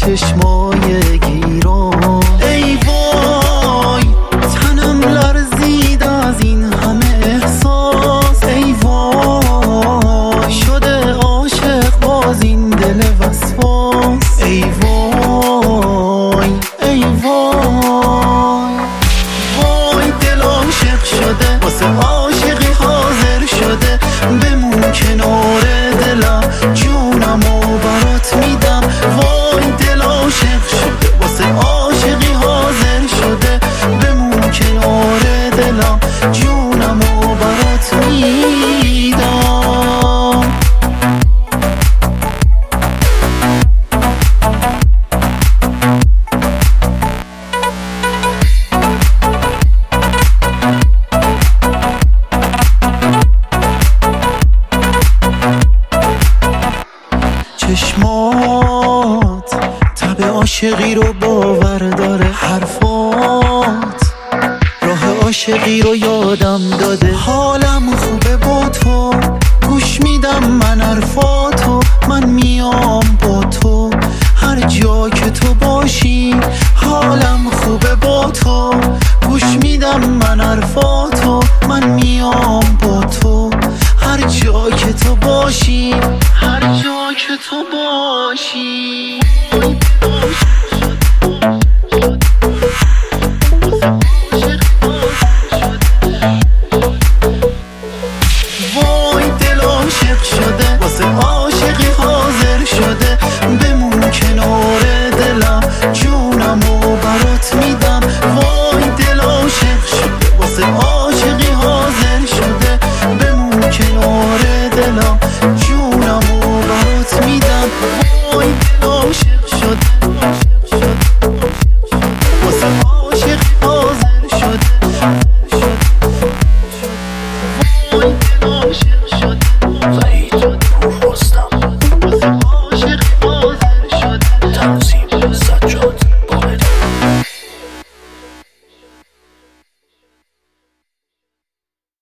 چشمای گیران. ای وای تنم لرزید از این همه احساس. ای وای شده عاشق باز این دل وسواس. ای وای ای وای وای دل عاشق شده واسه عاشقی حاضر شده. بمون کنار دلم جونمو برات میدم. وای دل عاشق شده واسه عاشقی حاضر شده. بمون کنار دلم جونمو برات میدم. چشمات تب عاشقی رو باور داره. حرفات راه عاشقی رو یادم داده. حالم خوبه با تو گوش میدم من حرفاتو. من میام با تو هر جا که تو باشی. حالم خوبه با تو گوش میدم من حرفاتو. من میام با تو هر جا که تو باشی. هر جا که تو باشی.